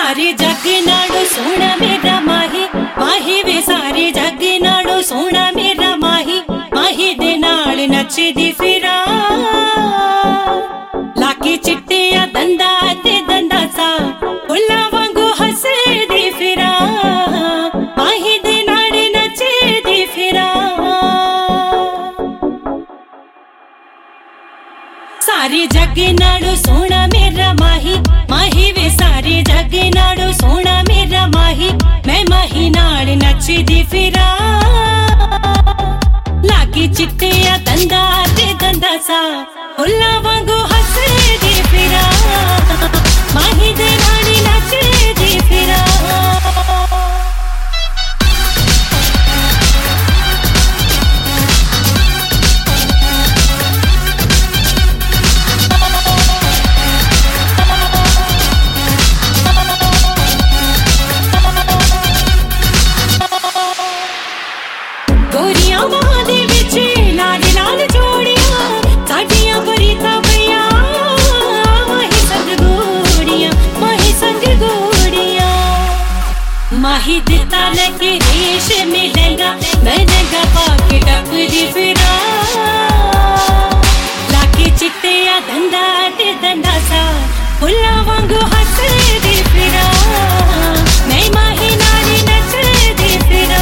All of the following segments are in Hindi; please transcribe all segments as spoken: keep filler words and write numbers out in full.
सारे जग नाड़ो सोना मेरा माही माही वे सारे जग नाड़ो सोना मेरा माही माही दे नाल नचदी फिरा लाके चिट्टिया दंदा ते दंदा सा फुल्ला वांगू हसदी फिरा माही दे नाल नचदी फिरा सारे जग नाड़ो सोना मेरा माही माही वे सारे जग नाड़ो सोना मेरा माही मैं माही नाल नचदी फिरा लागे चिट्टिया दंदा ते दंदा सा फुल्ला वांगू हसदी फिरा माही दे नाल नचदी फिरा माही दिता लेके रेश मिलेगा मैं नंगा पाके टपदी फिरा लाके चिट्टिया दंदा ते दंदा सा फुल्ला वांगू हसदी फिरा मैं माही नाल नचदी फिरा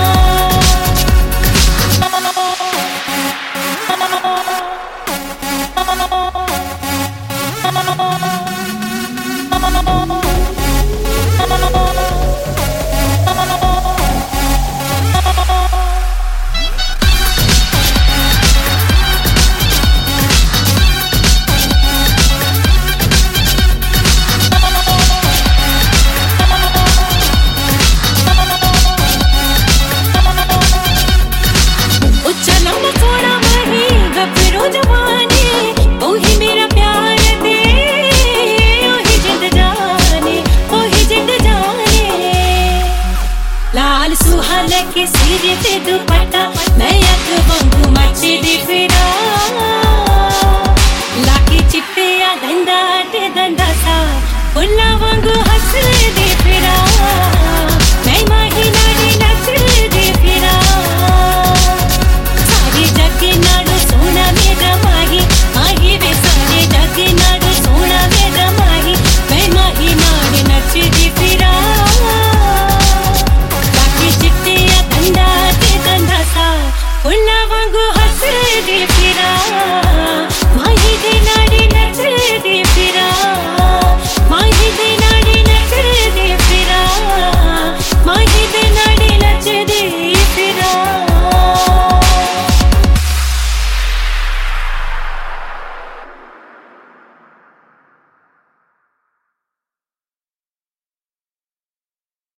के सिर ते दुपट्टा मैं अग वांगू मचदी फिरा लाके चिट्टिया दंदा ते दंदा सा फुल्ला वांगू हसदी फिरा